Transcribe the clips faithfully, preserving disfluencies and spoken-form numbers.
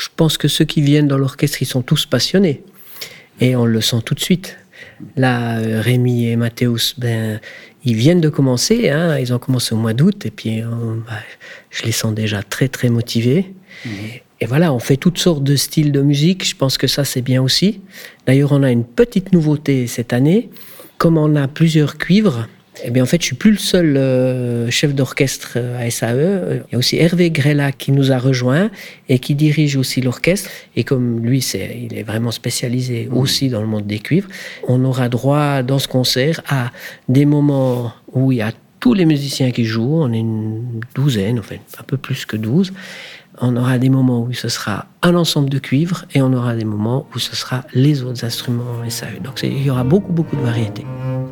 je pense que ceux qui viennent dans l'orchestre, ils sont tous passionnés. Et on le sent tout de suite. Là, euh, Rémi et Mathéus, ben, ils viennent de commencer. Hein, ils ont commencé au mois d'août. Et puis, euh, bah, je les sens déjà très, très motivés. Mmh. Et voilà, on fait toutes sortes de styles de musique. Je pense que ça, c'est bien aussi. D'ailleurs, on a une petite nouveauté cette année. Comme on a plusieurs cuivres, eh bien, en fait, je ne suis plus le seul euh, chef d'orchestre à S A E. Il y a aussi Hervé Grella qui nous a rejoints et qui dirige aussi l'orchestre. Et comme lui, c'est, il est vraiment spécialisé mmh. aussi dans le monde des cuivres, on aura droit dans ce concert à des moments où il y a tous les musiciens qui jouent. On est une douzaine, enfin un peu plus que douze. On aura des moments où ce sera un ensemble de cuivres et on aura des moments où ce sera les autres instruments S A E. Donc il y aura beaucoup, beaucoup de variétés.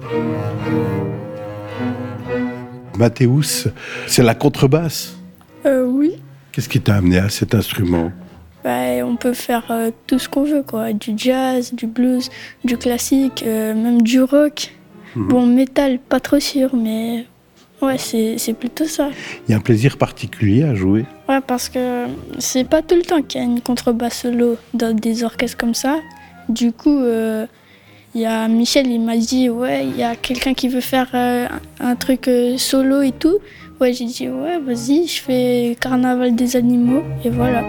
Mathéus, c'est la contrebasse. Euh, oui. Qu'est-ce qui t'a amené à cet instrument ? Bah, on peut faire euh, tout ce qu'on veut, quoi. Du jazz, du blues, du classique, euh, même du rock. Mmh. Bon, métal, pas trop sûr, mais ouais, c'est, c'est plutôt ça. Il y a un plaisir particulier à jouer ? Ouais, parce que c'est pas tout le temps qu'il y a une contrebasse solo dans des orchestres comme ça. Du coup, euh, il y a Michel, il m'a dit, ouais, il y a quelqu'un qui veut faire euh, un truc euh, solo et tout. Ouais, j'ai dit, ouais, vas-y, je fais Carnaval des animaux, et voilà.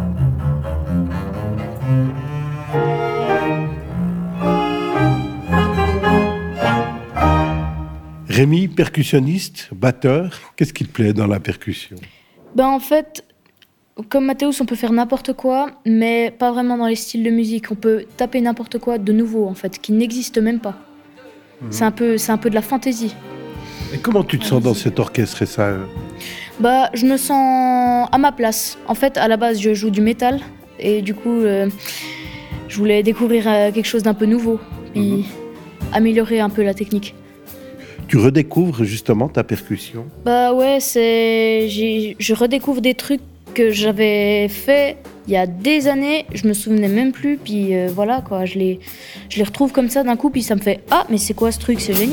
Rémi, percussionniste, batteur, qu'est-ce qui te plaît dans la percussion ? Ben en fait, comme Mathéus, on peut faire n'importe quoi, mais pas vraiment dans les styles de musique. On peut taper n'importe quoi de nouveau, en fait, qui n'existe même pas. Mmh. C'est un peu, c'est un peu de la fantaisie. Et comment tu te sens dans cet orchestre S A E ? Bah, je me sens à ma place. En fait, à la base, je joue du métal, et du coup, euh, je voulais découvrir euh, quelque chose d'un peu nouveau, puis mmh. améliorer un peu la technique. Tu redécouvres justement ta percussion ? Bah ouais, c'est... J'ai... je redécouvre des trucs que j'avais fait il y a des années, je me souvenais même plus, puis euh, voilà quoi, je les... je les retrouve comme ça d'un coup, puis ça me fait « Ah, mais c'est quoi ce truc, c'est génial !»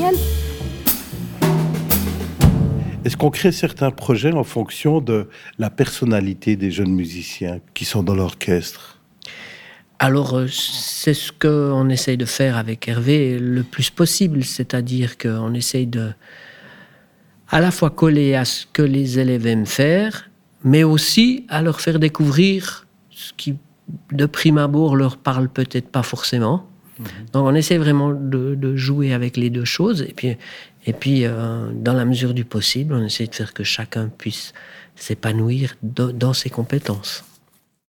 Est-ce qu'on crée certains projets en fonction de la personnalité des jeunes musiciens qui sont dans l'orchestre ? Alors, c'est ce qu'on essaye de faire avec Hervé le plus possible, c'est-à-dire qu'on essaye de à la fois coller à ce que les élèves aiment faire, mais aussi à leur faire découvrir ce qui, de prime abord, leur parle peut-être pas forcément. Mmh. Donc, on essaie vraiment de, de jouer avec les deux choses, et puis, et puis euh, dans la mesure du possible, on essaie de faire que chacun puisse s'épanouir de, dans ses compétences.